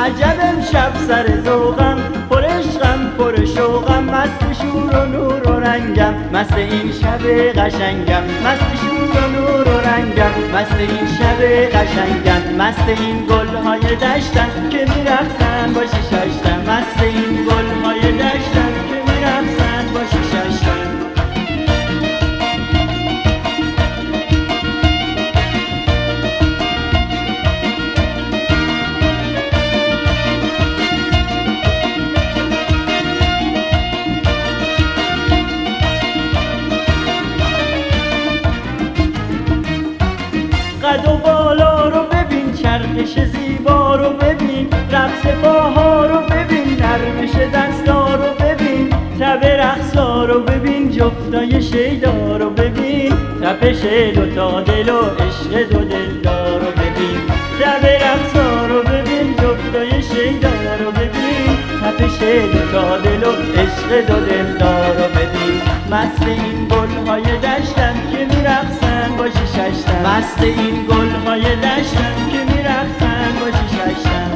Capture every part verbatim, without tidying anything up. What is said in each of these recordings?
عجب امشب سر ذوقم، پر عشقم پر شوقم، مست شور و نور و رنگم، مست این شب قشنگم، مست شور و نور و رنگم، مست این شب قشنگم، مست این گل‌های دشتم که میرقصن با ششاشتم، مست این گل‌های دشتم که میرقصن با ششاشتم. قد و بالا رو ببین، چرخش زیبا رو ببین، رقص پاها رو ببین، نرمش دستا رو ببین، تب رقصا رو ببین، جفتای شیدا رو ببین، تپش دوتا دل و عشق دو دلدار رو ببین، تب رقصا رو ببین، جفتای شیدا رو ببین، تپش دوتا دل و عشق دو دلدار رو ببین. مست این گل‌های دشتم که میرقصن با ششاشتم، مست این گل‌های دشتم که میرقصن با ششاشتم.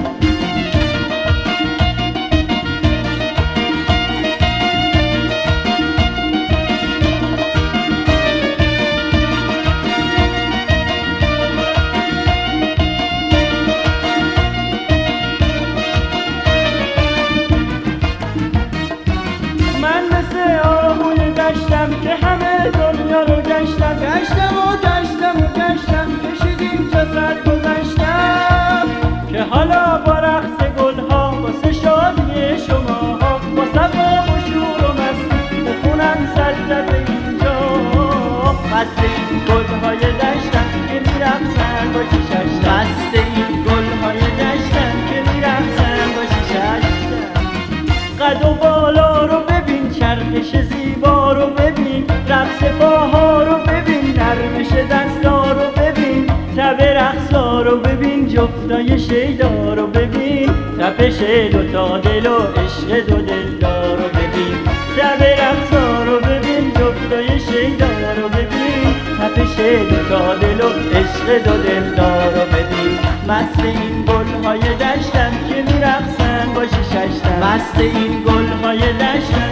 من مثل آهوی دشتم که همه دنیا رو گشتم، گشتم و گشتم و گشتم، کشیدیم چه سر گذشتم، که حالا با رقص گلها واسه شادی شماها، با صفا و شور و مستی بخونم سجده اینجا. مست این گل‌های دشتم که میرقصن با ششاشتم، مست این گل‌های دشتم که میرقصن با ششاشتم. قد و بالا رو ببین، چرخش زیبا رو ببین، رقص پاها رو ببین، نرمش دستا رو ببین، تب رقصا رو ببین، جفتای شیدا رو ببین، تپش دوتا دل و عشق دو دلدار رو ببین، تب رقصا رو ببین، جفتای شیدا رو ببین، تپش دوتا دل و عشق دو دلدار رو ببین. مست این گل‌های دشتم که میرقصن با ششاشتم، مست این گل‌های دشتم